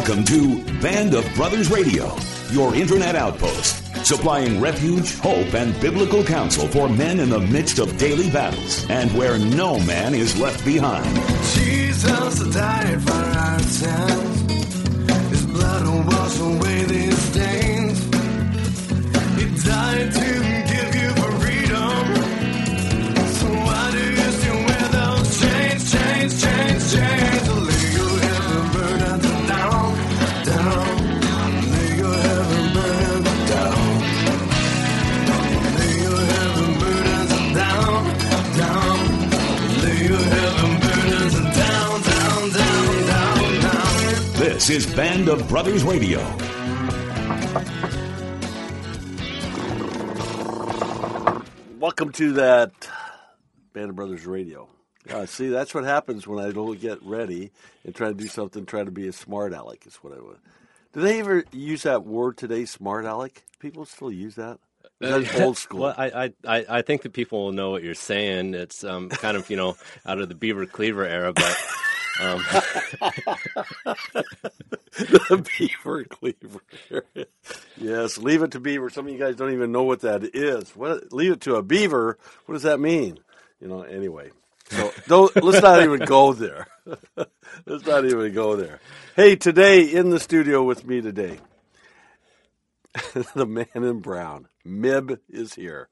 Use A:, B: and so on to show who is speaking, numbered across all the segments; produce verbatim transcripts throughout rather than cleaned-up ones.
A: Welcome to Band of Brothers Radio, your internet outpost, supplying refuge, hope, and biblical counsel for men in the midst of daily battles, and where no man is left behind.
B: Jesus died for our sins. His blood will wash away these stains. He died to give you freedom. So why do you still wear those chains, chains, chains, chains? Lay your heavy burdens down, down. Lay your heavy burdens down. Lay your heavy burdens down, down. Lay your heavy burdens down, down, down, down, down.
A: This is Band of Brothers Radio.
C: Welcome to that Band of Brothers Radio. Uh, see, that's what happens when I don't get ready and try to do something, try to be a smart aleck is what I would. Did they ever use that word today, smart aleck? People still use that? Is that old school?
D: Well, I, I, I think that people will know what you're saying. It's um, kind of, you know, out of the Beaver Cleaver era, but... Um.
C: The Beaver Cleaver. Yes, leave it to Beaver. Some of you guys don't even know what that is. What? Leave it to a beaver. What does that mean? You know. Anyway, so don't. Let's not even go there. Let's not even go there. Hey, today in the studio with me today, the man in brown, Mib, is here.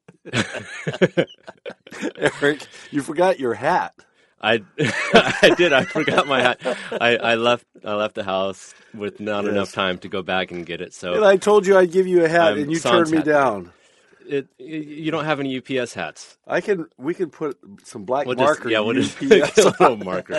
C: Eric, you forgot your hat.
D: I I did. I forgot my hat. I, I left I left the house with not
C: Yes.
D: enough time to go back and get it. So
C: And I told you I'd give you a hat,
D: I'm
C: and you
D: sans
C: turned me
D: hat.
C: down.
D: it, you don't have any U P S hats.
C: I can. We can put some black
D: We'll
C: marker.
D: just yeah, we'll
C: U
D: just
C: P
D: get
C: S
D: a
C: on.
D: little marker.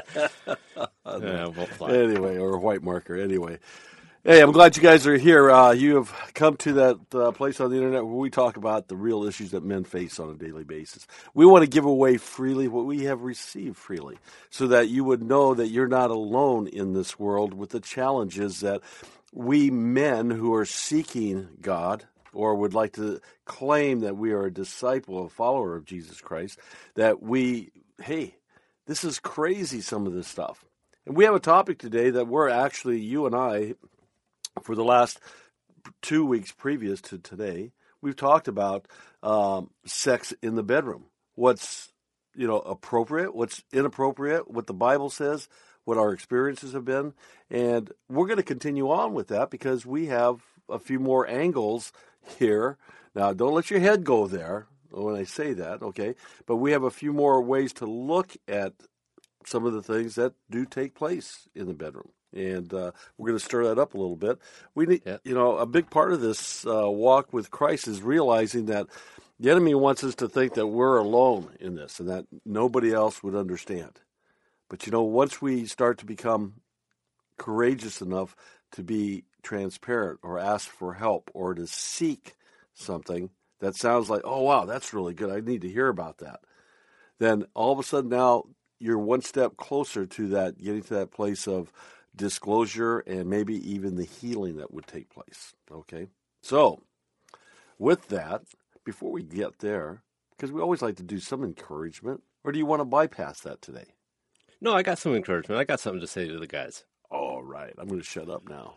D: Yeah, won't fly.
C: Anyway, or a white marker. Anyway, hey, I'm glad you guys are here. Uh, you have come to that uh, place on the internet where we talk about the real issues that men face on a daily basis. We want to give away freely what we have received freely, so that you would know that you're not alone in this world with the challenges that we men who are seeking God or would like to claim that we are a disciple, a follower of Jesus Christ, that we, hey, this is crazy, some of this stuff. And we have a topic today that we're actually, you and I, for the last two weeks previous to today, we've talked about um, sex in the bedroom. What's, you know, appropriate, what's inappropriate, what the Bible says, what our experiences have been. And we're going to continue on with that because we have a few more angles here. Now, don't let your head go there when I say that, okay? But we have a few more ways to look at some of the things that do take place in the bedroom. And uh, we're going to stir that up a little bit. We need,
D: Yeah.
C: you know, a big part of this uh, walk with Christ is realizing that the enemy wants us to think that we're alone in this and that nobody else would understand. But, you know, once we start to become courageous enough to be transparent or ask for help or to seek something that sounds like, oh, wow, that's really good, I need to hear about that, then all of a sudden now you're one step closer to that, getting to that place of disclosure and maybe even the healing that would take place, okay? So, with that, before we get there, because we always like to do some encouragement, or do you want to bypass that today?
D: No, I got some encouragement. I got something to say to the guys.
C: All right, I'm going to shut up now.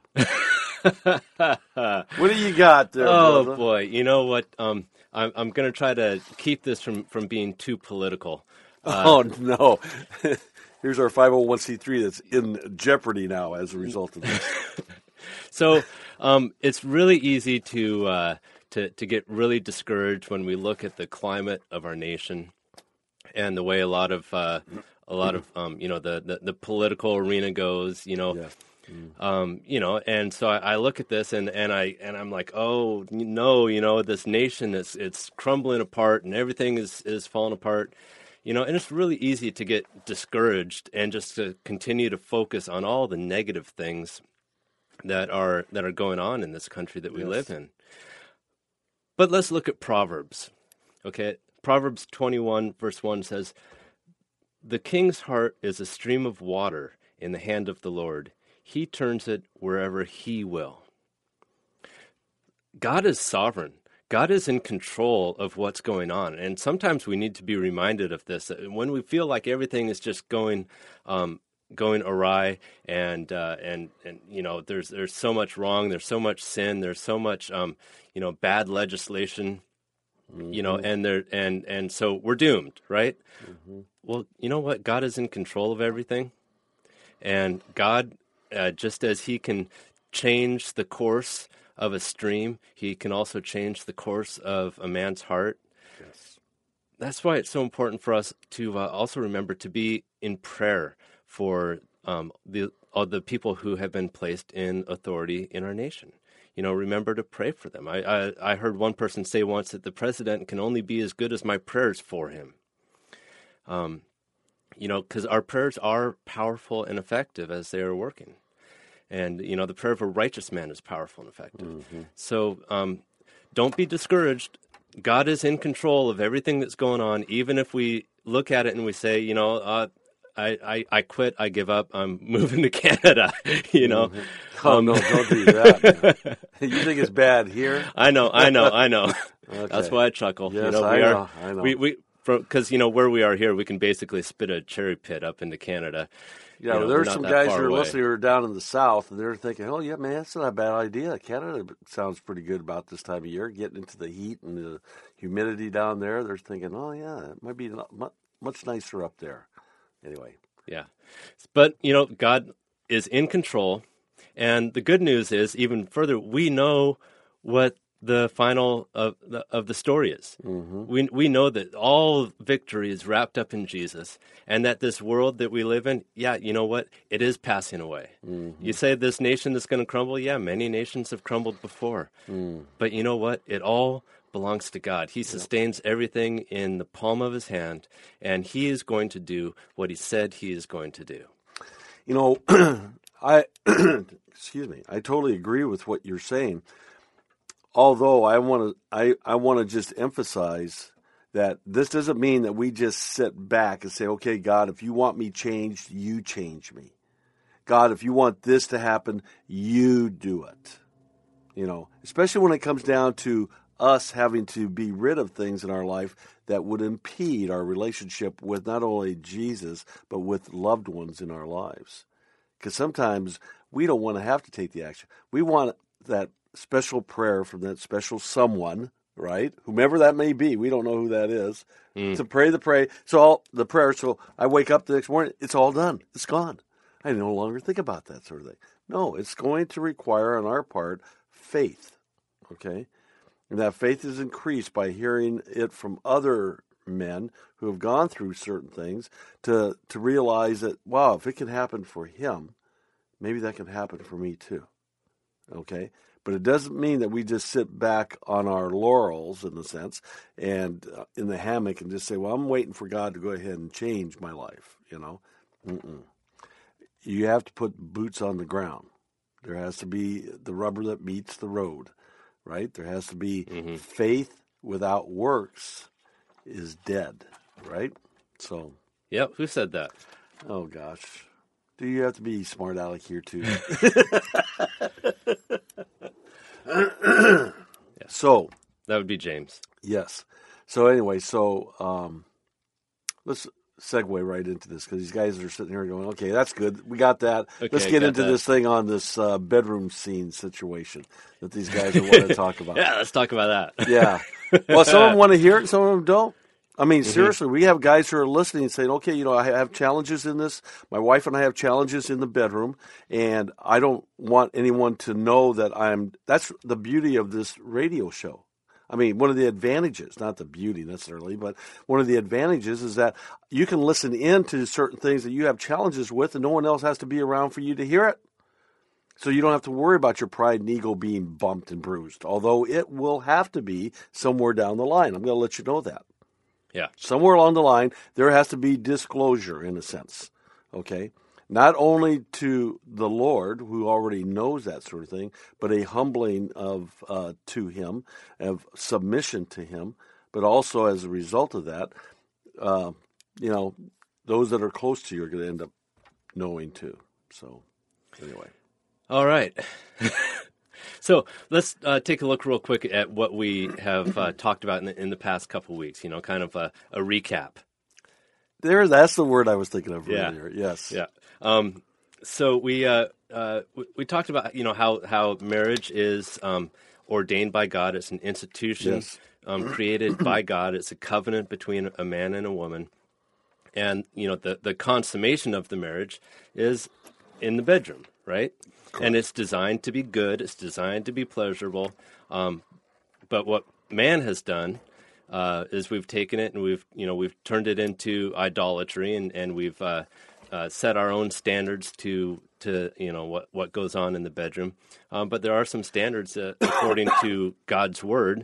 C: What do you got there,
D: Oh
C: brother?
D: boy, you know what? Um, I'm I'm going to try to keep this from, from being too political. Uh,
C: Oh, no. Here's our five oh one c three that's in jeopardy now as a result of this.
D: So um, it's really easy to uh, to to get really discouraged when we look at the climate of our nation and the way a lot of uh, a lot of um, you know the, the, the political arena goes. You know.
C: Yeah.
D: Um, you know, and so I, I look at this and, and I and I'm like, oh no, you know, this nation is it's crumbling apart and everything is, is falling apart, you know, and it's really easy to get discouraged and just to continue to focus on all the negative things that are that are going on in this country that we
C: Yes.
D: live in. But let's look at Proverbs. Okay, Proverbs twenty-one verse one says, "The king's heart is a stream of water in the hand of the Lord. He turns it wherever he will." God is sovereign. God is in control of what's going on. And sometimes we need to be reminded of this. When we feel like everything is just going um, going awry, and uh, and and you know, there's there's so much wrong, there's so much sin, there's so much um, you know, bad legislation, mm-hmm. you know, and there and and so we're doomed, right? Mm-hmm. Well, you know what? God is in control of everything, and God, uh, just as He can change the course of a stream, He can also change the course of a man's heart.
C: Yes.
D: That's why it's so important for us to uh, also remember to be in prayer for um, the all the people who have been placed in authority in our nation. You know, remember to pray for them. I, I, I heard one person say once that the president can only be as good as my prayers for him. Um, you know, because our prayers are powerful and effective as they are working. And, you know, the prayer of a righteous man is powerful and effective. Mm-hmm. So um, don't be discouraged. God is in control of everything that's going on, even if we look at it and we say, you know, uh, I, I, I quit, I give up, I'm moving to Canada, you know.
C: Mm-hmm. Oh, um, no, don't do that. You think it's bad here?
D: I know, I know, I know.
C: Okay.
D: That's why I chuckle.
C: Yes,
D: you know,
C: I
D: we
C: know,
D: are,
C: I know.
D: We, we, because, you know, where we are here, we can basically spit a cherry pit up into Canada.
C: Yeah,
D: you know,
C: there's some guys who are
D: away.
C: listening who are down in the South, and they're thinking, oh, yeah, man, that's not a bad idea. Canada sounds pretty good about this time of year, getting into the heat and the humidity down there. They're thinking, oh, yeah, it might be much nicer up there. Anyway.
D: Yeah. But, you know, God is in control, and the good news is, even further, we know what the final of the, of the story is. Mm-hmm. We we know that all victory is wrapped up in Jesus, and that this world that we live in, yeah, you know what? It is passing away. Mm-hmm. You say this nation is going to crumble. Yeah, many nations have crumbled before. Mm. But you know what? It all belongs to God. He sustains yep. everything in the palm of His hand, and He is going to do what He said He is going to do.
C: You know, I excuse me. I totally agree with what you're saying. Although I want to, I, I want to just emphasize that this doesn't mean that we just sit back and say, okay, God, if you want me changed, you change me. God, if you want this to happen, you do it. You know, especially when it comes down to us having to be rid of things in our life that would impede our relationship with not only Jesus, but with loved ones in our lives. Because sometimes we don't want to have to take the action. We want that special prayer from that special someone, right? Whomever that may be, we don't know who that is, mm. to pray the pray. So all the prayer. So I wake up the next morning, it's all done. It's gone. I no longer think about that sort of thing. No, it's going to require on our part faith, okay? And that faith is increased by hearing it from other men who have gone through certain things to to realize that, wow, if it can happen for him, maybe that can happen for me too, okay? But it doesn't mean that we just sit back on our laurels, in a sense, and uh, in the hammock and just say, well, I'm waiting for God to go ahead and change my life, you know. Mm-mm. You have to put boots on the ground. There has to be the rubber that meets the road, right? There has to be mm-hmm. faith without works is dead, right? So.
D: Yep, who said that?
C: Oh, gosh. Do you have to be smart aleck here, too?
D: yeah.
C: So
D: that would be James.
C: Yes. So anyway, so um, let's segue right into this because these guys are sitting here going, "Okay, that's good. We got that.
D: Okay,
C: let's get into
D: that.
C: this thing on this uh, bedroom scene situation that these guys are wanting to talk about."
D: Yeah, let's talk about that.
C: Yeah. Well, some of them want to hear it, some of them don't. I mean, mm-hmm. seriously, we have guys who are listening and saying, okay, you know, I have challenges in this. My wife and I have challenges in the bedroom, and I don't want anyone to know that I'm – that's the beauty of this radio show. I mean, one of the advantages, not the beauty necessarily, but one of the advantages is that you can listen in to certain things that you have challenges with, and no one else has to be around for you to hear it. So you don't have to worry about your pride and ego being bumped and bruised, although it will have to be somewhere down the line. I'm going to let you know that.
D: Yeah.
C: Somewhere along the line, there has to be disclosure in a sense, okay? Not only to the Lord, who already knows that sort of thing, but a humbling of uh, to Him, of submission to Him, but also as a result of that, uh, you know, those that are close to you are going to end up knowing too. So, anyway.
D: All right. So let's uh, take a look real quick at what we have uh, talked about in the, in the past couple weeks, you know, kind of a, a recap.
C: There, that's the word I was thinking of
D: yeah.
C: earlier, yes.
D: Yeah. Um, so we uh, uh, we, we talked about you know how how marriage is um, ordained by God. It's an institution
C: Yes.
D: um, created by God. It's a covenant between a man and a woman, and you know the the consummation of the marriage is in the bedroom, right? Correct. And it's designed to be good. It's designed to be pleasurable. Um, but what man has done uh, is we've taken it and we've you know we've turned it into idolatry, and and we've uh, uh, set our own standards to to you know what what goes on in the bedroom. Um, but there are some standards uh, according to God's word,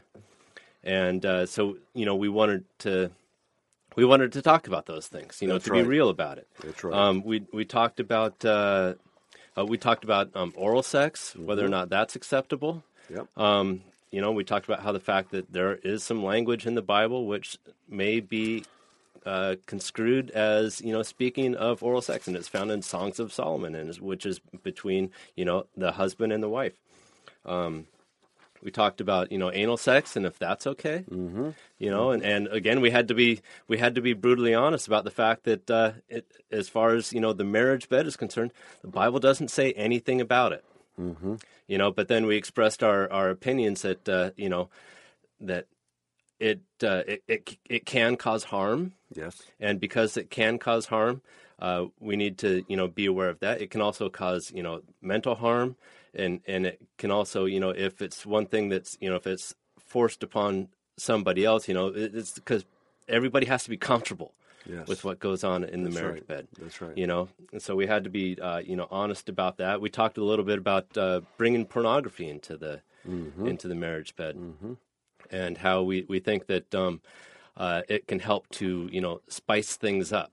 D: and uh, so you know we wanted to. We wanted to talk about those things, you know,
C: That's
D: to
C: right.
D: be real about it.
C: That's right.
D: Um, we we talked about uh, uh, we talked about um, oral sex,
C: Mm-hmm.
D: whether or not that's acceptable.
C: Yep.
D: Um, you know, we talked about how the fact that there is some language in the Bible which may be uh, construed as you know speaking of oral sex, and it's found in Songs of Solomon, and is, which is between you know the husband and the wife. Um, We talked about you know anal sex and if that's okay, mm-hmm. you know, and, and again we had to be we had to be brutally honest about the fact that uh, it, as far as you know the marriage bed is concerned, the Bible doesn't say anything about it, mm-hmm. you know. But then we expressed our, our opinions that uh, you know that it, uh, it it it can cause harm,
C: Yes.
D: and because it can cause harm, uh, we need to you know be aware of that. It can also cause you know mental harm. And and it can also, you know, if it's one thing that's, you know, if it's forced upon somebody else, you know, it's because everybody has to be comfortable
C: Yes.
D: with what goes on in the
C: That's
D: marriage
C: right.
D: bed.
C: That's right.
D: You know, and so we had to be, uh, you know, honest about that. We talked a little bit about uh, bringing pornography into the mm-hmm. into the marriage bed, mm-hmm. and how we, we think that um, uh, it can help to, you know, spice things up.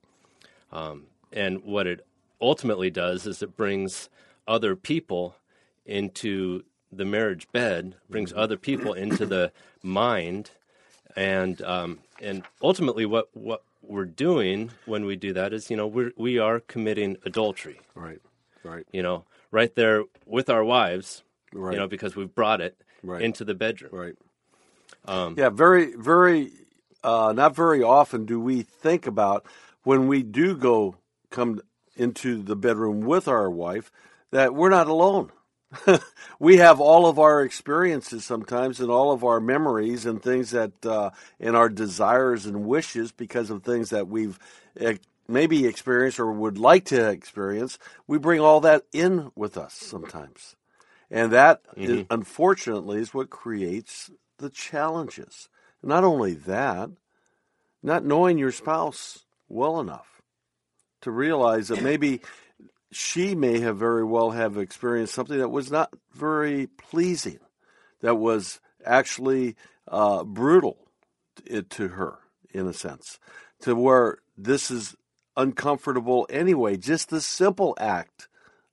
D: Um, and what it ultimately does is it brings other people into the marriage bed, brings other people into the mind, and um, and ultimately what, what we're doing when we do that is, you know, we we are committing adultery.
C: Right, right.
D: You know, right there with our wives,
C: Right.
D: you know, because we've brought it
C: Right.
D: into the bedroom.
C: Right.
D: Um,
C: Yeah, very, very, uh, not very often do we think about when we do go come into the bedroom with our wife that we're not alone. We have all of our experiences sometimes and all of our memories and things that, uh, and our desires and wishes because of things that we've uh, maybe experienced or would like to experience. We bring all that in with us sometimes. And that,
D: Mm-hmm.
C: is, unfortunately, is what creates the challenges. Not only that, not knowing your spouse well enough to realize that maybe she may have very well have experienced something that was not very pleasing, that was actually uh, brutal to, to her, in a sense, to where this is uncomfortable anyway, just the simple act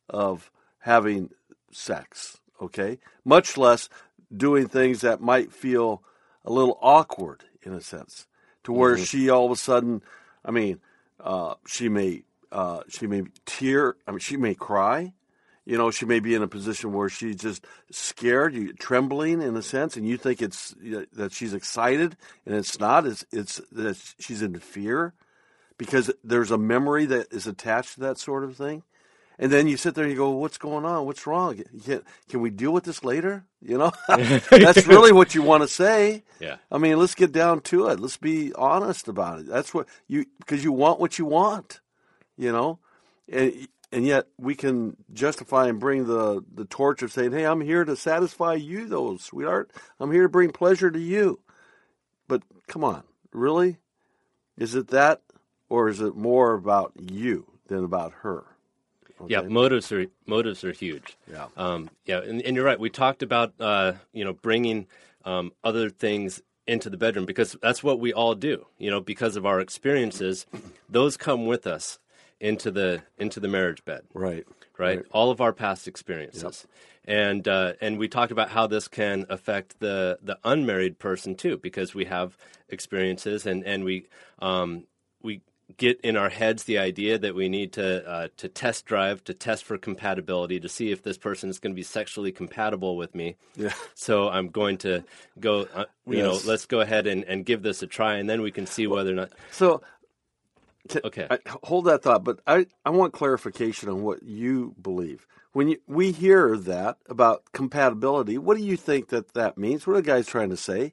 C: of having sex, okay? Much less doing things that might feel a little awkward, in a sense, to where mm-hmm. she all of a sudden, I mean, uh, she may uh, she may tear, I mean, she may cry, you know, she may be in a position where she's just scared, you, trembling in a sense, and you think it's that she's excited, and it's not. It's it's that she's in fear because there's a memory that is attached to that sort of thing. And then you sit there and you go, what's going on? What's wrong? You can't, can we deal with this later? You know, that's really what you want to say.
D: Yeah.
C: I mean, let's get down to it. Let's be honest about it. That's what you, because you want what you want, you know, and and yet we can justify and bring the, the torch of saying, hey, I'm here to satisfy you, though, sweetheart. I'm here to bring pleasure to you. But come on, really? Is it that, or is it more about you than about her? Okay.
D: Yeah, motives are motives are huge.
C: Yeah,
D: um, yeah, and, and you're right. We talked about uh, you know bringing um, other things into the bedroom because that's what we all do. You know, because of our experiences, those come with us into the into the marriage bed.
C: Right,
D: right.
C: right.
D: All of our past experiences, yep. and uh, and we talked about how this can affect the the unmarried person too, because we have experiences and and we um, we. get in our heads the idea that we need to uh, to test drive, to test for compatibility, to see if this person is going to be sexually compatible with me.
C: Yeah.
D: So I'm going to go, uh, you
C: Yes.
D: know, let's go ahead and, and give this a try, and then we can see whether or not.
C: So Can-
D: Okay.
C: I, hold that thought, but I, I want clarification on what you believe. When you, we hear that about compatibility, what do you think that that means? What are the guys trying to say?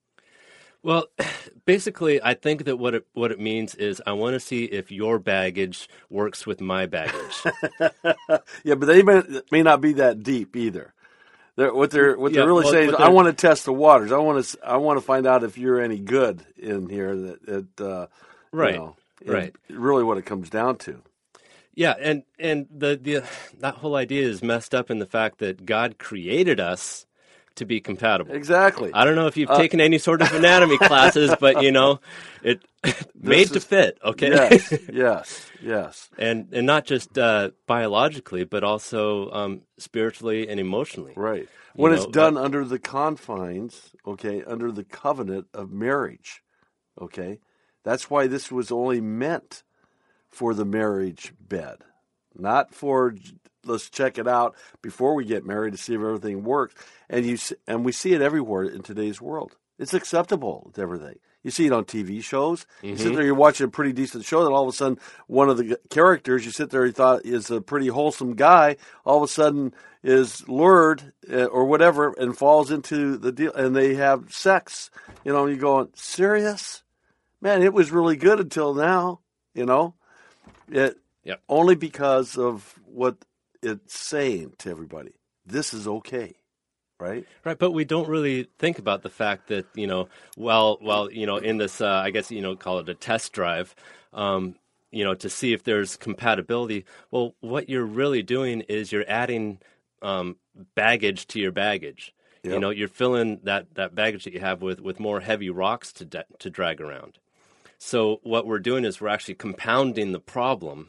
D: Well, basically, I think that what it what it means is I want to see if your baggage works with my baggage.
C: Yeah, but they may, may not be that deep either. They're, what they're what
D: Yeah,
C: they're really
D: well,
C: saying is,
D: what
C: I
D: they're-
C: want to test the waters. I want to I want to find out if you're any good in here. That, that uh,
D: Right,
C: you know,
D: right.
C: is really what it comes down to.
D: Yeah, and and the the that whole idea is messed up in the fact that God created us to be compatible.
C: Exactly.
D: I don't know if you've
C: Uh,
D: taken any sort of anatomy classes, but you know, it made to
C: is-
D: fit. Okay.
C: Yes, yes, yes.
D: and and not just uh, biologically, but also um, spiritually and emotionally.
C: Right. When
D: You
C: it's
D: know,
C: done under the confines, okay, under the covenant of marriage, okay, that's why this was only meant for the marriage bed, not for let's check it out before we get married to see if everything works. And you s- and we see it everywhere in today's world. It's acceptable to everything. You see it on T V shows. You sit there, you're watching a pretty decent show, then all of a sudden, one of the g- characters you sit there, you thought is a pretty wholesome guy, all of a sudden is lured uh, or whatever and falls into the deal, and they have sex. You know, you're going, serious? Man, it was really good until now, you know? It,
D: Yep.
C: Only because of what it's saying to everybody. This is okay, right?
D: Right, but we don't really think about the fact that, you know, well, well, you know, in this, uh, I guess, you know, call it a test drive, um, you know, to see if there's compatibility. Well, what you're really doing is you're adding um, baggage to your baggage. You
C: Yep.
D: know, you're filling that, that baggage that you have with, with more heavy rocks to da- to drag around. So what we're doing is we're actually compounding the problem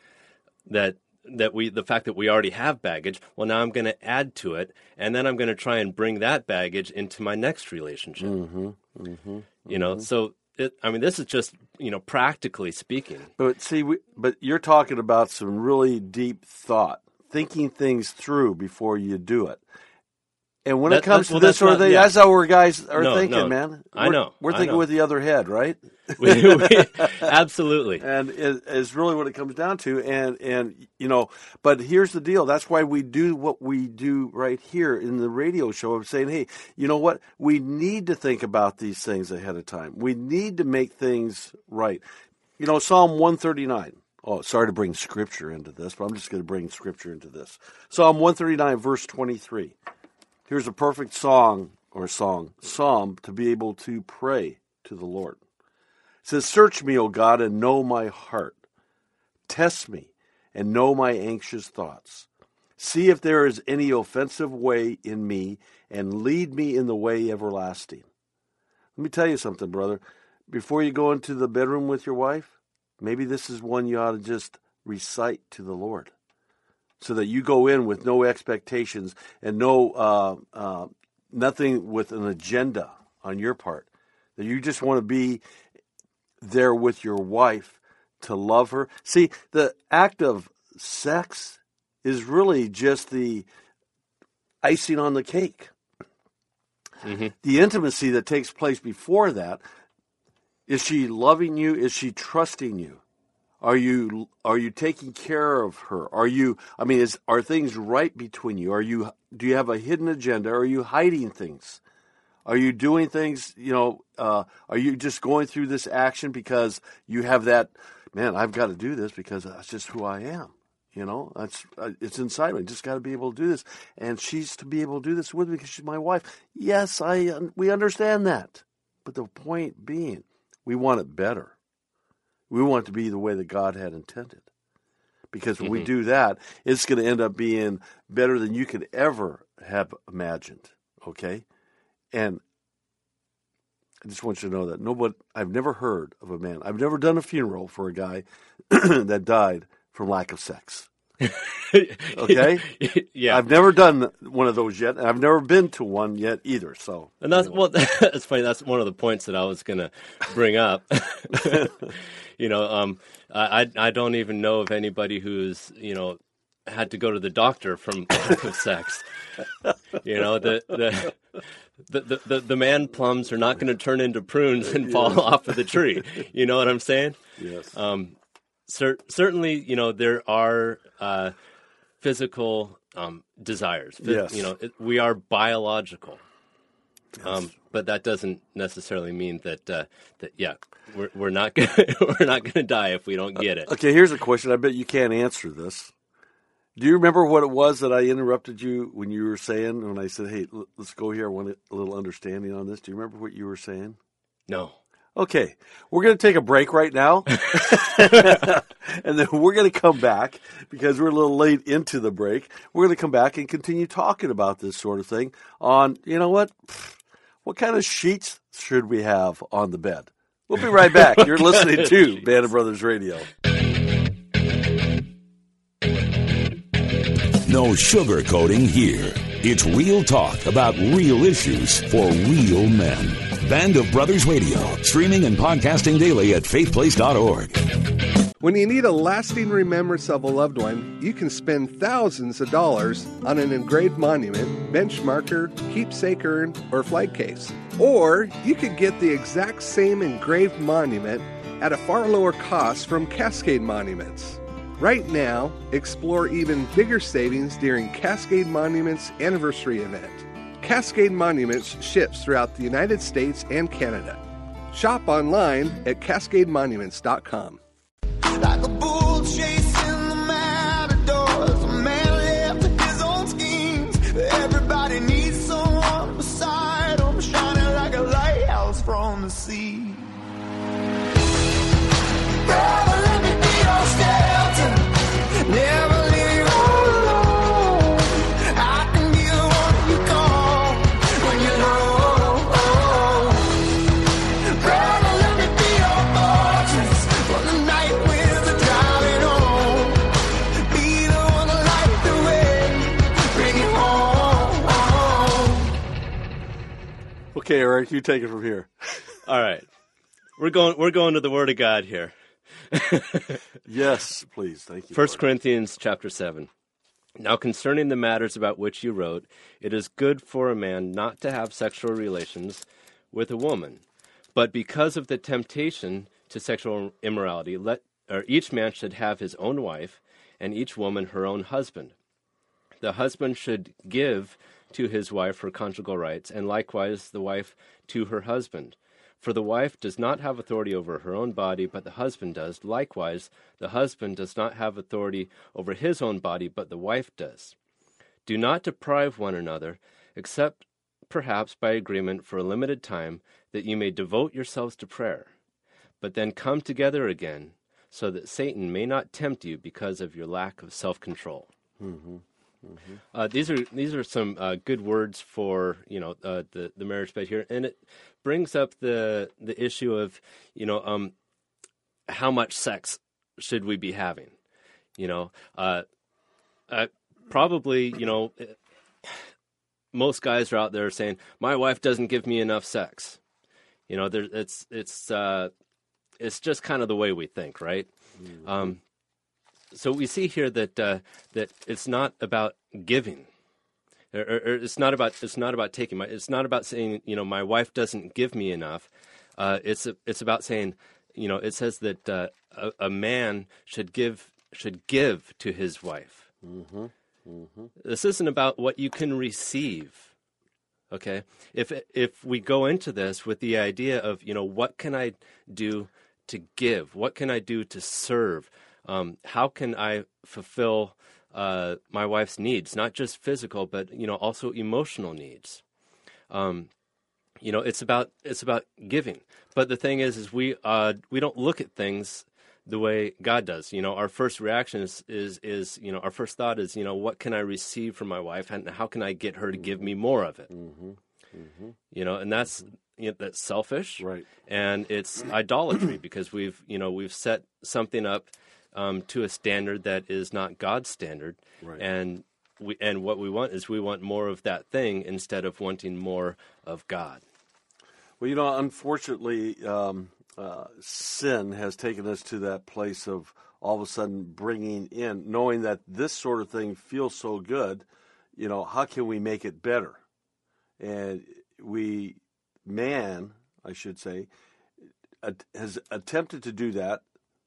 D: that that we the fact that we already have baggage. Well, now I'm going to add to it, and then I'm going to try and bring that baggage into my next relationship.
C: Mm-hmm, mm-hmm,
D: You know, so it, I mean, this is just, you know, practically speaking.
C: But see, we, but you're talking about some really deep thought, thinking things through before you do it. And when
D: That-
C: it comes
D: that- well,
C: to this
D: that's
C: sort of
D: not-
C: thing,
D: yeah.
C: that's how we're guys are
D: No,
C: thinking,
D: no.
C: man.
D: I
C: We're-
D: know,
C: We're
D: I
C: thinking
D: know.
C: with the other head, right?
D: We- we- absolutely.
C: And it is really what it comes down to. And, and, you know, but here's the deal. That's why we do what we do right here in the radio show of saying, hey, you know what? We need to think about these things ahead of time. We need to make things right. You know, Psalm one thirty-nine. Oh, sorry to bring scripture into this, but I'm just going to bring scripture into this. Psalm one thirty-nine, verse twenty-three. Here's a perfect song or song, psalm to be able to pray to the Lord. It says, search me, O God, and know my heart. Test me and know my anxious thoughts. See if there is any offensive way in me, and lead me in the way everlasting. Let me tell you something, brother. Before you go into the bedroom with your wife, maybe this is one you ought to just recite to the Lord, so that you go in with no expectations and no uh, uh, nothing with an agenda on your part. That you just want to be there with your wife to love her. See, the act of sex is really just the icing on the cake.
D: Mm-hmm.
C: The intimacy that takes place before that, is she loving you? Is she trusting you? Are you are you taking care of her? Are you? I mean, is are things right between you? Are you? Do you have a hidden agenda? Are you hiding things? Are you doing things? You know, uh, are you just going through this action because you have that? Man, I've got to do this because that's just who I am. You know, that's uh, it's inside me. I just got to be able to do this, and she's to be able to do this with me because she's my wife. Yes, I uh, we understand that, but the point being, we want it better. We want it to be the way that God had intended. Because when
D: Mm-hmm.
C: we do that, it's going to end up being better than you could ever have imagined. Okay? And I just want you to know that nobody, I've never heard of a man, I've never done a funeral for a guy that died from lack of sex. Okay?
D: Yeah.
C: I've never done one of those yet, and I've never been to one yet either. So,
D: And that's well, that's funny. That's one of the points that I was going to bring up. you know, um, I I don't even know of anybody who's you know had to go to the doctor from lack of sex. You know, the the. The, the, the, the man plums are not going to turn into prunes and fall off of the tree. You know what I'm saying?
C: yes.
D: Um, cer- certainly, you know, there are uh, physical um, desires. Phy-
C: Yes.
D: You know, it, we are biological. Um, but that doesn't necessarily mean that uh, that yeah, we're we're not gonna, we're not going to die if we don't get it.
C: Okay, here's a question. I bet you can't answer this. Do you remember what it was that I interrupted you when you were saying, when I said, hey, l- let's go here, I want a little understanding on this. Do you remember what you were saying?
D: No.
C: Okay, we're going to take a break right now, and then we're going to come back because we're a little late into the break. We're going to come back and continue talking about this sort of thing on, you know what, what kind of sheets should we have on the bed? We'll be right back. You're listening to Band of Brothers Radio.
A: No sugarcoating here. It's real talk about real issues for real men. Band of Brothers Radio, streaming and podcasting daily at faith place dot org.
E: When you need a lasting remembrance of a loved one, you can spend thousands of dollars on an engraved monument, bench marker, keepsake urn, or flag case. Or you could get the exact same engraved monument at a far lower cost from Cascade Monuments. Right now, explore even bigger savings during Cascade Monuments anniversary event. Cascade Monuments ships throughout the United States and Canada. Shop online at cascade monuments dot com.
B: Like a bull chasing the matadors, a man left his own schemes. Everybody needs someone beside him, shining like a lighthouse from the sea. Brother, let me be your shelter, never leave you all alone. I can be the one you call when you're low. Brother, let me be your fortress for the night winds are driving on. Be the one to light the way, bring you home.
C: Okay, Eric, you take it from here.
D: All right, we're going we're going to the Word of God here.
C: Yes, please. Thank you.
D: First Corinthians chapter seven. Now concerning the matters about which you wrote, it is good for a man not to have sexual relations with a woman, but because of the temptation to sexual immorality, let or each man should have his own wife, and each woman her own husband. The husband should give to his wife her conjugal rights, and likewise the wife to her husband. For the wife does not have authority over her own body, but the husband does. Likewise, the husband does not have authority over his own body, but the wife does. Do not deprive one another, except perhaps by agreement for a limited time, that you may devote yourselves to prayer. But then come together again, so that Satan may not tempt you because of your lack of self-control.
C: Mm-hmm. Mm-hmm.
D: Uh, these are these are some uh, good words for you know uh, the the marriage bed here, and it brings up the the issue of you know um how much sex should we be having? You know, uh, uh, probably you know most guys are out there saying my wife doesn't give me enough sex. You know, there it's it's uh, it's just kind of the way we think, right? Mm-hmm. Um, So we see here that uh, that it's not about giving, or, or, or it's not about it's not about taking. My, it's not about saying you know my wife doesn't give me enough. Uh, it's it's about saying you know it says that uh, a, a man should give should give to his wife. Mm-hmm. Mm-hmm. This isn't about what you can receive. Okay, if if we go into this with the idea of you know what can I do to give, what can I do to serve. Um, how can I fulfill uh, my wife's needs, not just physical, but you know, also emotional needs? Um, you know, it's about it's about giving. But the thing is, is we uh, we don't look at things the way God does. You know, our first reaction is, is is you know, our first thought is, you know, what can I receive from my wife, and how can I get her to give me more of it? Mm-hmm. Mm-hmm. You know, and that's you know, that's selfish,
C: right?
D: And it's idolatry because we've you know we've set something up. Um, to a standard that is not God's standard,
C: right.
D: and we and what we want is we want more of that thing instead of wanting more of God.
C: Well, you know, unfortunately, um, uh, sin has taken us to that place of all of a sudden bringing in, knowing that this sort of thing feels so good. You know, how can we make it better? And we, man, I should say, has attempted to do that.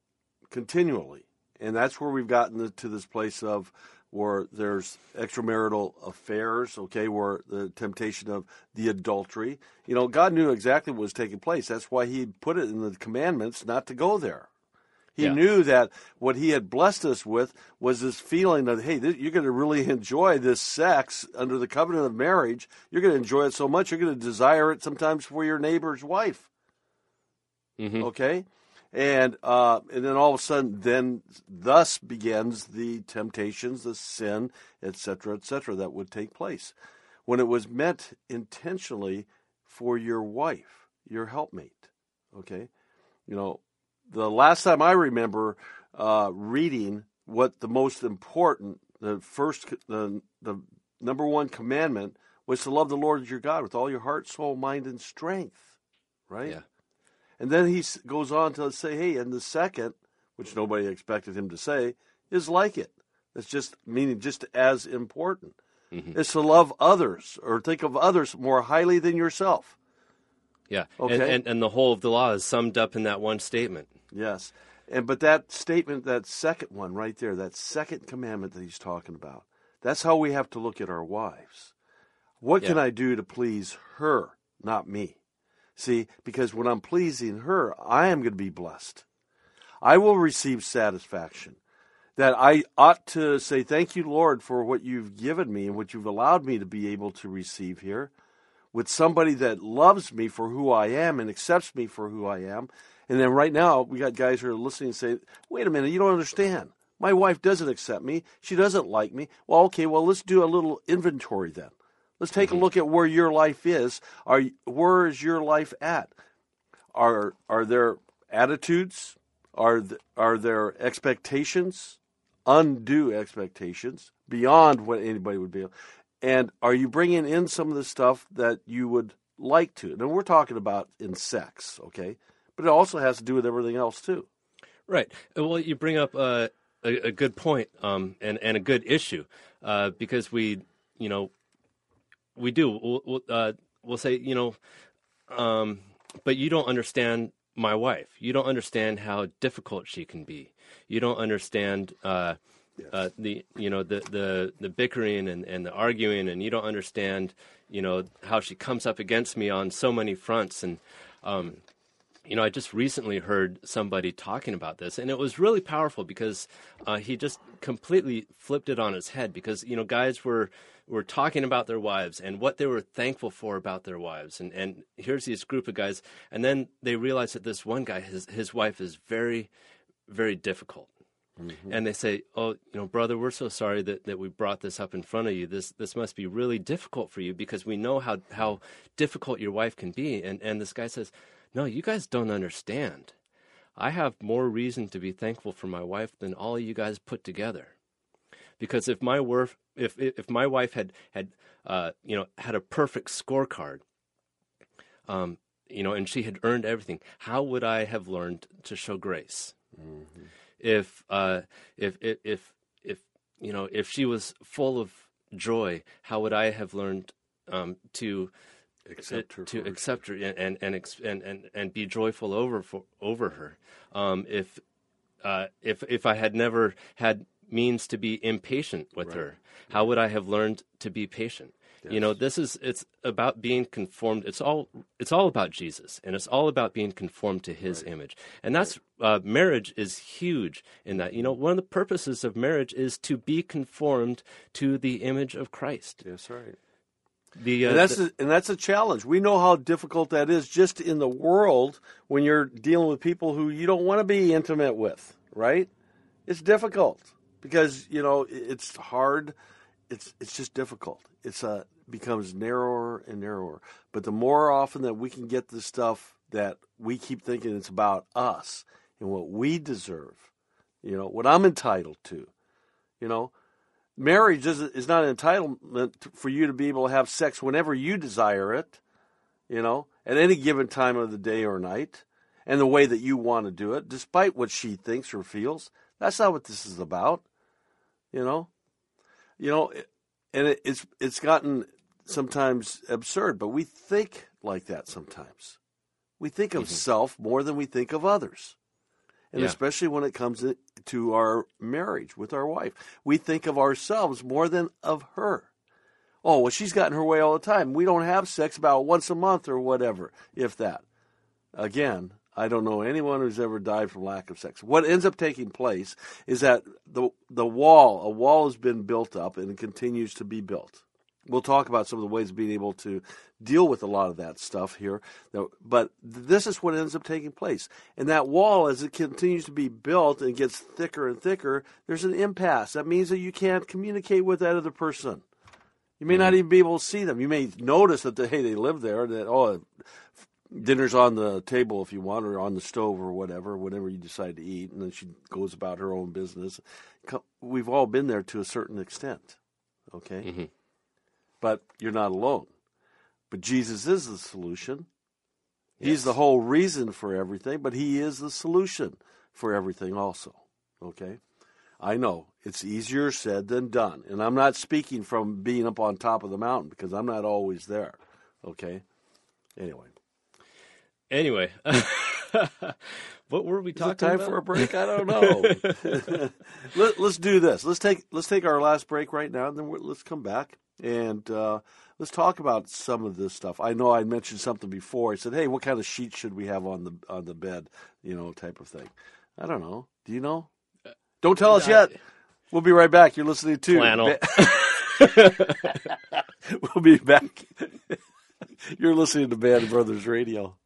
C: continually. And that's where we've gotten to this place of where there's extramarital affairs, okay, where the temptation of the adultery. You know, God knew exactly what was taking place. That's why he put it in the commandments not to go there. He
D: Yeah.
C: knew that what he had blessed us with was this feeling of, hey, this, you're going to really enjoy this sex under the covenant of marriage. You're going to enjoy it so much, you're going to desire it sometimes for your neighbor's wife.
D: Mm-hmm.
C: Okay? And uh, and then all of a sudden, then thus begins the temptations, the sin, et cetera, et cetera, that would take place. When it was meant intentionally for your wife, your helpmate. Okay? You know, the last time I remember uh, reading what the most important, the first, the, the number one commandment was to love the Lord your God with all your heart, soul, mind, and strength, right?
D: Yeah.
C: And then he s- goes on to say, hey, and the second, which nobody expected him to say, is like it. It's just, meaning just as important.
D: Mm-hmm.
C: It's to love others or think of others more highly than yourself.
D: Yeah.
C: Okay.
D: And, and and the whole of the law is summed up in that one statement.
C: Yes. And but that statement, that second one right there, that second commandment that he's talking about, that's how we have to look at our wives. What can
D: Yeah.
C: I do to please her, not me? See, because when I'm pleasing her, I am going to be blessed. I will receive satisfaction. That I ought to say, thank you, Lord, for what you've given me and what you've allowed me to be able to receive here with somebody that loves me for who I am and accepts me for who I am. And then right now, we got guys who are listening and say, wait a minute, you don't understand. My wife doesn't accept me. She doesn't like me. Well, okay, well, let's do a little inventory then. Let's take a look at where your life is. Are where is your life at? Are are there attitudes? Are th- are there expectations? Undue expectations beyond what anybody would be. And are you bringing in some of the stuff that you would like to? And we're talking about in sex, okay? But it also has to do with everything else too.
D: Right. Well, you bring up uh, a, a good point, um, and and a good issue, uh, because we, you know, we do. We'll, we'll, uh, we'll say, you know, um, but you don't understand my wife. You don't understand how difficult she can be. You don't understand uh,
C: Yes.
D: uh, the, you know, the the the bickering and, and the arguing, and you don't understand, you know, how she comes up against me on so many fronts. And um, you know, I just recently heard somebody talking about this, and it was really powerful because uh, he just completely flipped it on its head. Because, you know, guys were were talking about their wives and what they were thankful for about their wives, and and here's this group of guys, and then they realized that this one guy, his his wife is very, very difficult. Mm-hmm. And they say, oh, you know, brother, we're so sorry that, that we brought this up in front of you. This this must be really difficult for you because we know how, how difficult your wife can be. And, and this guy says, no, you guys don't understand. I have more reason to be thankful for my wife than all of you guys put together. Because if my wife, if if my wife had had uh, you know had a perfect scorecard, um, you know, and she had earned everything, how would I have learned to show grace? Mm-hmm. If, uh, if if if if you know if she was full of joy, how would I have learned um, to
C: Accept her
D: to
C: for
D: accept her and and and, ex- and and and be joyful over for, over her? Um, if uh, if if I had never had means to be impatient with
C: Right.
D: her, how would I have learned to be patient? You know, this is it's about being conformed. It's all it's all about Jesus, and it's all about being conformed to His
C: Right.
D: image. And that's uh, marriage is huge in that. You know, one of the purposes of marriage is to be conformed to the image of Christ.
C: Yes, right.
D: The, uh,
C: And that's
D: the-
C: a, and that's a challenge. We know how difficult that is just in the world when you're dealing with people who you don't want to be intimate with, right? It's difficult because, you know, it's hard. It's it's just difficult. It's a becomes narrower and narrower. But the more often that we can get the stuff that we keep thinking it's about us and what we deserve, you know, what I'm entitled to, you know, marriage is, is not an entitlement for you to be able to have sex whenever you desire it, you know, at any given time of the day or night, and the way that you want to do it, despite what she thinks or feels. That's not what this is about, you know. You know, and it, it's it's gotten sometimes absurd, but we think like that sometimes. We think of
D: Mm-hmm.
C: self more than we think of others. and
D: Yeah.
C: especially when it comes to our marriage with our wife. We think of ourselves more than of her. Oh, well, she's gotten her way all the time. We don't have sex about once a month or whatever, if that. Again, I don't know anyone who's ever died from lack of sex. What ends up taking place is that the the wall, a wall has been built up and it continues to be built. We'll talk about some of the ways of being able to deal with a lot of that stuff here. But this is what ends up taking place. And that wall, as it continues to be built and gets thicker and thicker, there's an impasse. That means that you can't communicate with that other person. You may not even be able to see them. You may notice that, they, hey, they live there, that, oh, dinner's on the table if you want, or on the stove or whatever, whatever you decide to eat, and then she goes about her own business. We've all been there to a certain extent, okay? Mm-hmm. But you're not alone. But Jesus is the solution. Yes. He's the whole reason for everything, but he is the solution for everything also, okay? I know it's easier said than done, and I'm not speaking from being up on top of the mountain because I'm not always there, okay? Anyway.
D: Anyway, what were we talking
C: Is it time
D: about?
C: for a break? I don't know. Let, let's do this. Let's take let's take our last break right now, and then we're, let's come back and uh, let's talk about some of this stuff. I know I mentioned something before. I said, "Hey, what kind of sheet should we have on the on the bed?" You know, type of thing. I don't know. Do you know? Don't tell us yet. We'll be right back. You're listening to
D: Flannel.
C: We'll be back. You're listening to Band of Brothers Radio.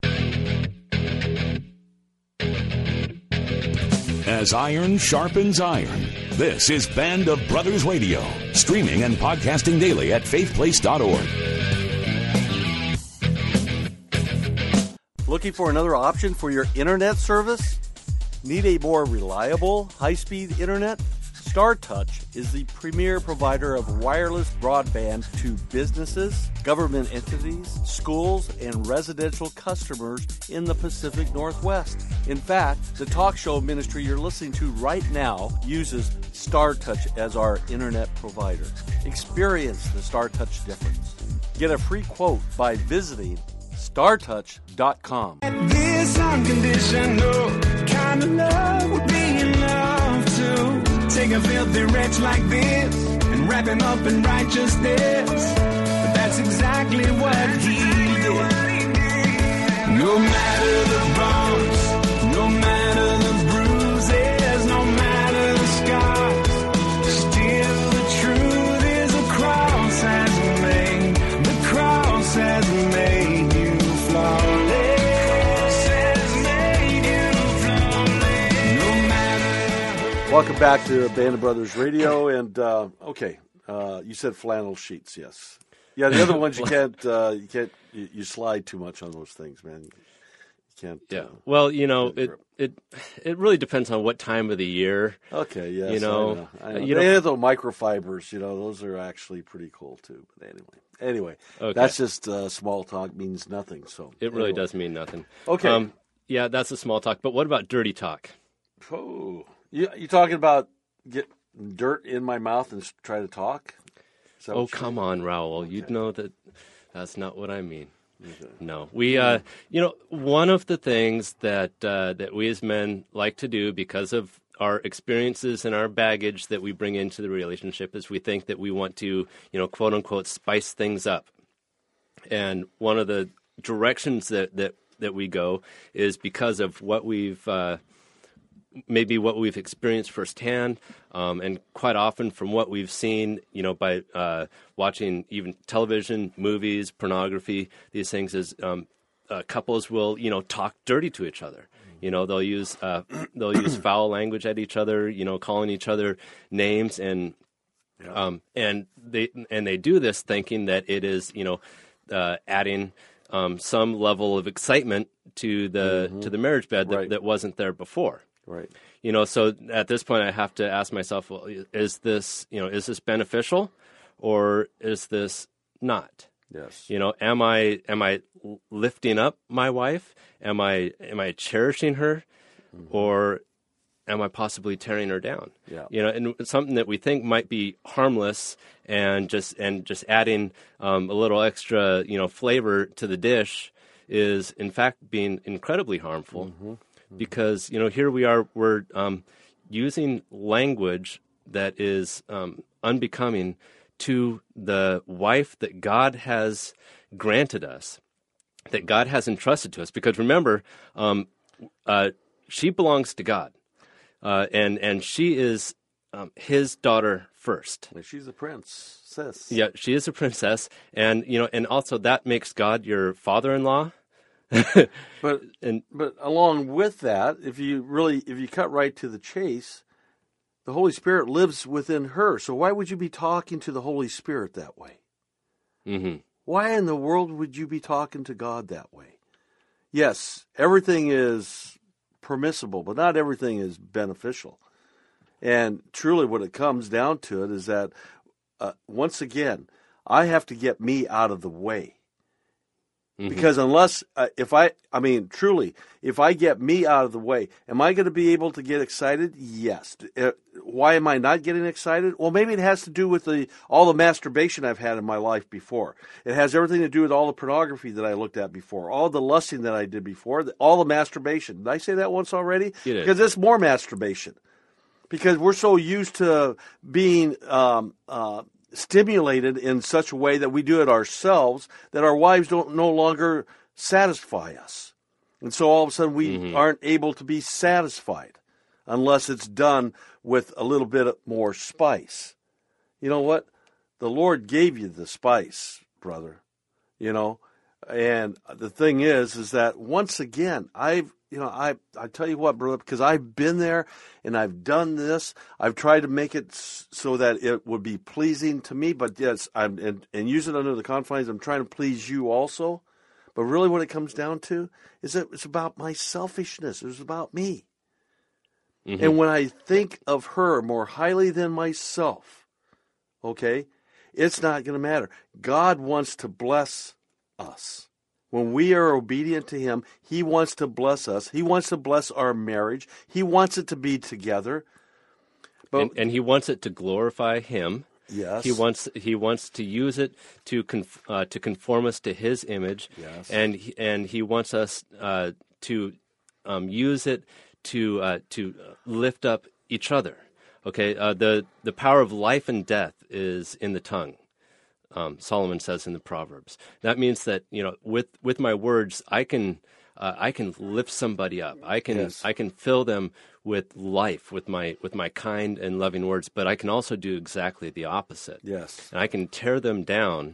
A: As iron sharpens iron, this is Band of Brothers Radio, streaming and podcasting daily at faith place dot org.
C: Looking for another option for your internet service? Need a more reliable, high-speed internet? StarTouch is the premier provider of wireless broadband to businesses, government entities, schools, and residential customers in the Pacific Northwest. In fact, the talk show ministry you're listening to right now uses StarTouch as our internet provider. Experience the StarTouch difference. Get a free quote by visiting star touch dot com.
B: This unconditional kind of love would be enough to take a filthy wretch like this and wrap him up in righteousness. But that's exactly what he did. No matter the bumps, no matter the bruises, no matter the scars, still the truth is a cross has made, the cross has made you flawless.
C: Welcome back to Band of Brothers Radio, and uh, okay, uh, you said flannel sheets, yes, yeah. The other ones you can't, uh, you can't, you, you slide too much on those things, man. You can't.
D: Yeah.
C: Uh,
D: well, you know, it, it it really depends on what time of the year.
C: okay, yes,
D: You know,
C: I know. I know.
D: you
C: they
D: know-
C: have those microfibers, you know, those are actually pretty cool too. But anyway, anyway,
D: Okay.
C: that's just uh, small talk, means nothing. So
D: It really
C: anyway.
D: does mean nothing.
C: Okay.
D: Um, yeah, that's a small talk. But what about dirty talk?
C: Oh, you you talking about get dirt in my mouth and s- try to talk? Is that
D: Oh,
C: what you-
D: come on, Raul. You know that that's not what I mean. No, we, uh, you know, one of the things that uh, that we as men like to do because of our experiences and our baggage that we bring into the relationship is we think that we want to, you know, quote unquote, spice things up. And one of the directions that that, that we go is because of what we've uh, maybe what we've experienced firsthand, um, and quite often from what we've seen, you know, by uh, watching even television, movies, pornography, these things is um, uh, couples will, you know, talk dirty to each other. You know, they'll use uh, they'll use foul language at each other. You know, calling each other names, and um, and they and they do this thinking that it is, you know, uh, adding um, some level of excitement to the to the marriage bed that,
C: Right.
D: that wasn't there before.
C: Right.
D: You know, so at this point, I have to ask myself, well, is this, you know, is this beneficial, or is this not?
C: Yes.
D: You know, am I am I lifting up my wife? Am I am I cherishing her, or am I possibly tearing her down?
C: Yeah.
D: You know, and it's something that we think might be harmless and just and just adding um, a little extra, you know, flavor to the dish is in fact being incredibly harmful. because, you know, here we are, we're um, using language that is um, unbecoming to the wife that God has granted us, that God has entrusted to us. Because remember, um, uh, she belongs to God, uh, and and she is um, His daughter first.
C: She's a princess.
D: Yeah, she is a princess, and you know, and also that makes God your father-in-law.
C: But
D: and
C: but along with that, if you really if you cut right to the chase, the Holy Spirit lives within her. So why would you be talking to the Holy Spirit that way?
D: mm-hmm.
C: Why in the world would you be talking to God that way? Yes, everything is permissible, but not everything is beneficial. And truly what it comes down to it is that, uh, once again, I have to get me out of the way. Mm-hmm. Because unless, uh, if I, I mean, truly, if I get me out of the way, am I going to be able to get excited? Yes. Uh, why am I not getting excited? Well, maybe it has to do with the all the masturbation I've had in my life before. It has everything to do with all the pornography that I looked at before, all the lusting that I did before, all the masturbation. Did I say that once already?
D: You did.
C: Because it's more masturbation. Because we're so used to being um, uh, stimulated in such a way that we do it ourselves that our wives don't no longer satisfy us. And so all of a sudden we mm-hmm. aren't able to be satisfied unless it's done with a little bit more spice. You know what? The Lord gave you the spice, brother. You know, and the thing is, is that once again, I've You know, I, I tell you what, brother, because I've been there and I've done this. I've tried to make it so that it would be pleasing to me, but yes, I'm and, and use it under the confines. I'm trying to please you also. But really what it comes down to is that it's about my selfishness. It's about me. Mm-hmm. And when I think of her more highly than myself, okay, it's not going to matter. God wants to bless us. When we are obedient to Him, He wants to bless us. He wants to bless our marriage. He wants it to be together. But,
D: and, and He wants it to glorify Him.
C: Yes.
D: He wants He wants to use it to conf, uh, to conform us to His image.
C: Yes.
D: And he, and He wants us uh, to um, use it to uh, to lift up each other. Okay. Uh, the the power of life and death is in the tongue. Um, Solomon says in the Proverbs. That means that, you know, with, with my words, I can uh, I can lift somebody up. I can
C: yes.
D: I can fill them with life with my with my kind and loving words. But I can also do exactly the opposite.
C: Yes,
D: and I can tear them down.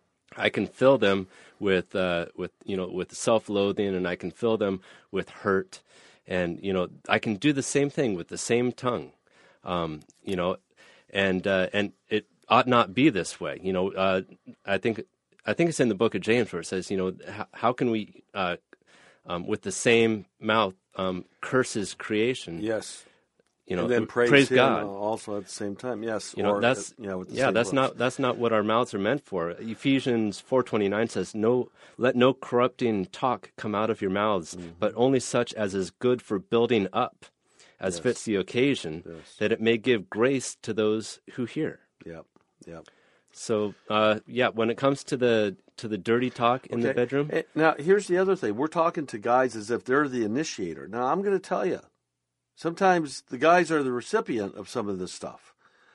D: I can fill them with uh, with you know with self-loathing, and I can fill them with hurt, and you know I can do the same thing with the same tongue. Um, you know, and uh, and it. ought not be this way. You know, uh, I think I think it's in the book of James where it says, you know, how, how can we, uh, um, with the same mouth, um, curse His creation?
C: Yes.
D: You know,
C: and then praise,
D: praise
C: Him
D: God
C: also at the same time. Yes.
D: You know,
C: or,
D: that's
C: uh, you know, with the
D: yeah,
C: same
D: that's
C: words.
D: not that's not what our mouths are meant for. Ephesians four twenty nine says, "No, let no corrupting talk come out of your mouths, mm-hmm. but only such as is good for building up, as
C: yes.
D: fits the occasion,
C: yes.
D: that it may give grace to those who hear."
C: Yep. Yep.
D: So, uh, yeah, when it comes to the to the dirty talk in
C: okay.
D: the bedroom.
C: Hey, now, here's the other thing. We're talking to guys as if they're the initiator. Now, I'm going to tell you, sometimes the guys are the recipient of some of this stuff.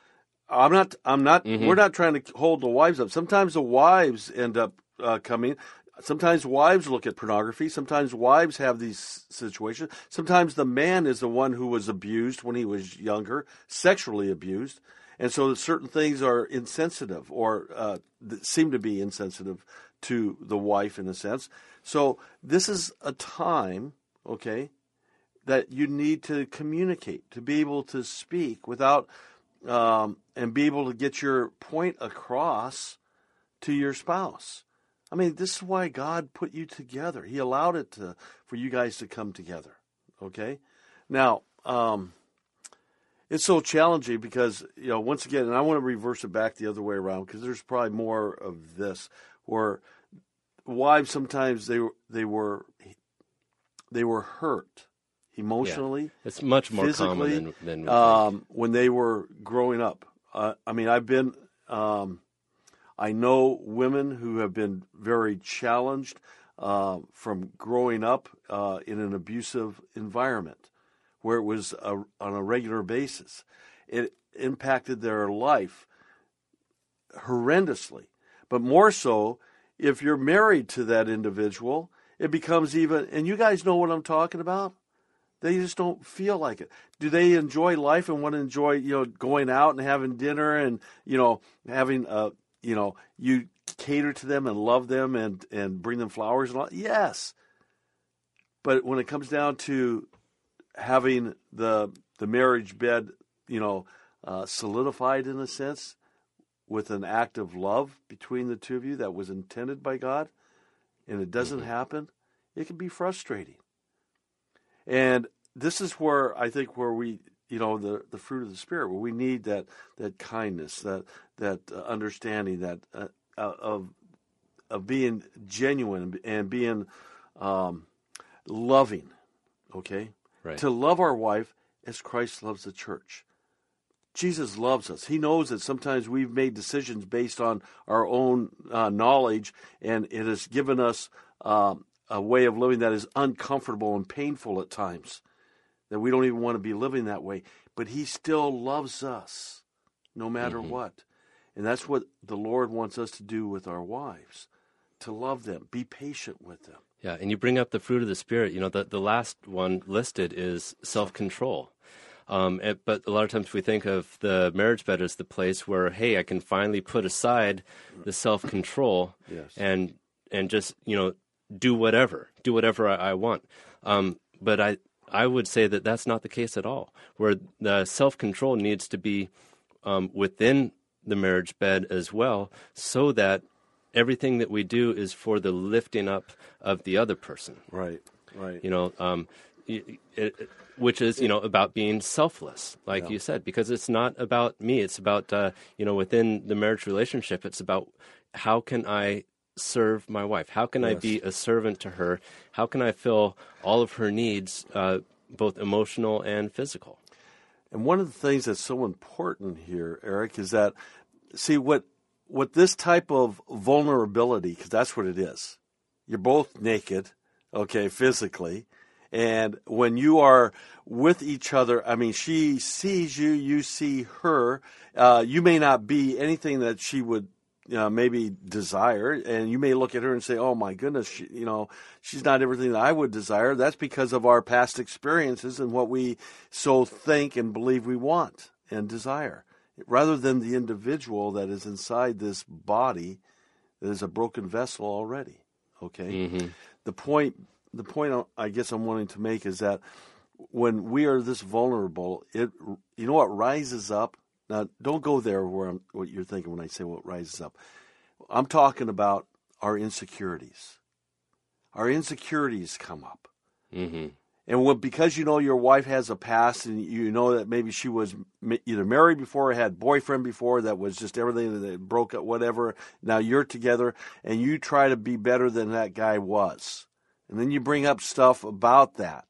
C: I'm not, I'm not, mm-hmm. we're not trying to hold the wives up. Sometimes the wives end up uh, coming. Sometimes wives look at pornography. Sometimes wives have these situations. Sometimes the man is the one who was abused when he was younger, sexually abused. And so certain things are insensitive or uh, seem to be insensitive to the wife in a sense. So this is a time, okay, that you need to communicate, to be able to speak without um, and be able to get your point across to your spouse. I mean, this is why God put you together. He allowed it to for you guys to come together, okay? Now, um, it's so challenging because, you know, once again, and I want to reverse it back the other way around because there's probably more of this where wives sometimes they they were they were hurt emotionally.
D: Yeah. It's much more
C: physically,
D: common than, than
C: um, when they were growing up. Uh, I mean, I've been um, I know women who have been very challenged uh, from growing up uh, in an abusive environment where it was a, on a regular basis. It impacted their life horrendously. But more so, if you're married to that individual, it becomes even, and you guys know what I'm talking about? They just don't feel like it. Do they enjoy life and want to enjoy, you know, going out and having dinner and, you know, having, uh, you know, you cater to them and love them and, and bring them flowers and all? Yes. But when it comes down to having the the marriage bed, you know, uh, solidified in a sense with an act of love between the two of you that was intended by God, and it doesn't mm-hmm. happen, it can be frustrating. And this is where I think where we, you know, the, the fruit of the Spirit, where we need that that kindness, that that uh, understanding, that uh, of of being genuine and being um, loving. Okay,
D: right.
C: To love our wife as Christ loves the church. Jesus loves us. He knows that sometimes we've made decisions based on our own uh, knowledge, and it has given us um, a way of living that is uncomfortable and painful at times, that we don't even want to be living that way. But he still loves us no matter mm-hmm. what. And that's what the Lord wants us to do with our wives, to love them, be patient with them.
D: Yeah, and you bring up the fruit of the Spirit. You know, the, the last one listed is self-control. Um, it, but a lot of times we think of the marriage bed as the place where, hey, I can finally put aside the self-control
C: yes.
D: and and just, you know, do whatever, do whatever I, I want. Um, but I, I would say that that's not the case at all, where the self-control needs to be um, within the marriage bed as well, so that everything that we do is for the lifting up of the other person.
C: Right, right.
D: You know, um, it, it, which is, you know, about being selfless, like
C: yeah.
D: you said, because it's not about me. It's about, uh, you know, within the marriage relationship, it's about how can I serve my wife? How can yes. I be a servant to her? How can I fill all of her needs, uh, both emotional and physical?
C: And one of the things that's so important here, Eric, is that, see, what what this type of vulnerability, because that's what it is. You're both naked, okay, physically. And when you are with each other, I mean, she sees you, you see her. Uh, you may not be anything that she would uh, maybe desire, and you may look at her and say, oh, my goodness, she, you know, she's not everything that I would desire. That's because of our past experiences and what we so think and believe we want and desire, rather than the individual that is inside this body that is a broken vessel already, okay?
D: Mm-hmm.
C: The point... The point I guess I'm wanting to make is that when we are this vulnerable, it you know what rises up. Now, don't go there where I'm, what you're thinking when I say what rises up. I'm talking about our insecurities. Our insecurities come up,
D: mm-hmm.
C: and when, because you know your wife has a past, and you know that maybe she was either married before or had boyfriend before that was just everything that broke up, whatever. Now you're together, and you try to be better than that guy was. And then you bring up stuff about that.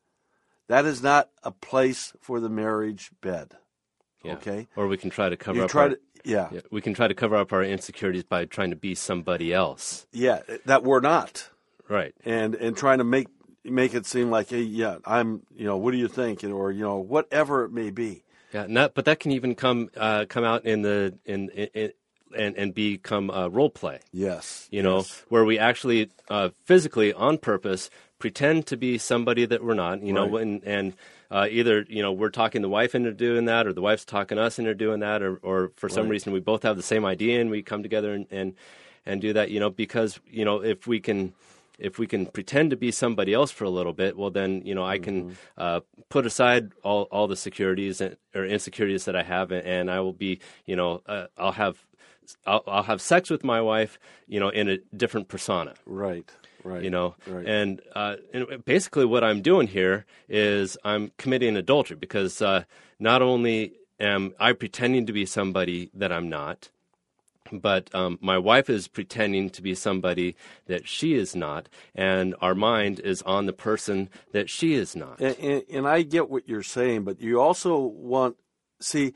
C: That is not a place for the marriage bed.
D: Yeah.
C: Okay?
D: Or we can try to cover
C: you
D: up
C: try
D: our,
C: to, yeah.
D: yeah. We can try to cover up our insecurities by trying to be somebody else.
C: Yeah, that we're not.
D: Right.
C: And and trying to make make it seem like, hey, yeah, I'm, you know, what do you think? Or, you know, whatever it may be.
D: Yeah, not, but that can even come uh, come out in the in, in, in and and become uh, role play.
C: Yes.
D: You know,
C: yes.
D: where we actually uh, physically on purpose pretend to be somebody that we're not. You know,
C: right.
D: and and uh, either you know we're talking the wife into doing that, or the wife's talking us into doing that, or or for some
C: right.
D: reason we both have the same idea and we come together and, and and do that. You know, because you know if we can. If we can pretend to be somebody else for a little bit, well, then, you know, I can
C: mm-hmm.
D: uh, put aside all, all the securities and, or insecurities that I have, and I will be, you know, uh, I'll have I'll, I'll have sex with my wife, you know, in a different persona.
C: Right, right.
D: You know,
C: right.
D: and, uh, and basically what I'm doing here is I'm committing adultery because uh, not only am I pretending to be somebody that I'm not, but um, my wife is pretending to be somebody that she is not, and our mind is on the person that she is not.
C: And, and, and I get what you're saying, but you also want, see,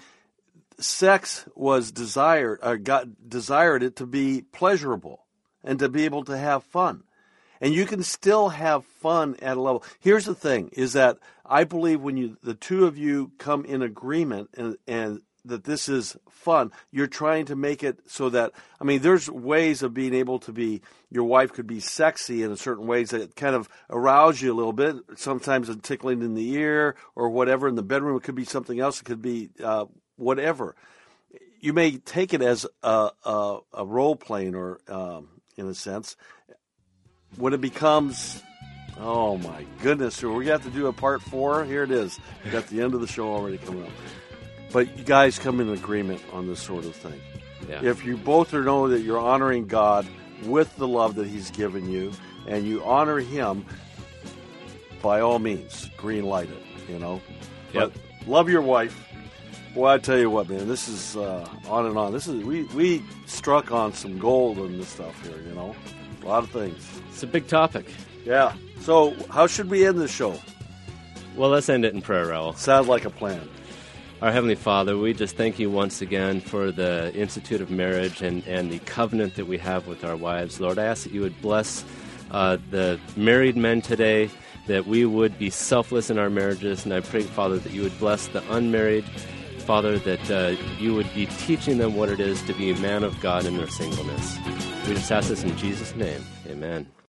C: sex was desired, or God desired it to be pleasurable and to be able to have fun. And you can still have fun at a level. Here's the thing, is that I believe when you the two of you come in agreement and, and that this is fun, you're trying to make it so that, I mean, there's ways of being able to be, your wife could be sexy in a certain ways that kind of arouse you a little bit. Sometimes a tickling in the ear or whatever. In the bedroom, it could be something else. It could be uh, whatever. You may take it as a, a, a role playing or, um, in a sense, when it becomes, oh my goodness, we got to do a part four. Here it is. We got the end of the show already coming up. But you guys come in agreement on this sort of thing.
D: Yeah.
C: If you both are know that you're honoring God with the love that He's given you, and you honor Him, by all means, green light it, you know.
D: Yep.
C: But love your wife. Boy, I tell you what, man, this is uh, on and on. This is we, we struck on some gold in this stuff here, you know. A lot of things.
D: It's a big topic.
C: Yeah. So how should we end this show?
D: Well, let's end it in prayer, Raul.
C: Sounds like a plan.
D: Our Heavenly Father, we just thank you once again for the Institute of Marriage and, and the covenant that we have with our wives. Lord, I ask that you would bless uh, the married men today, that we would be selfless in our marriages, and I pray, Father, that you would bless the unmarried, Father, that uh, you would be teaching them what it is to be a man of God in their singleness. We just ask this in Jesus' name. Amen.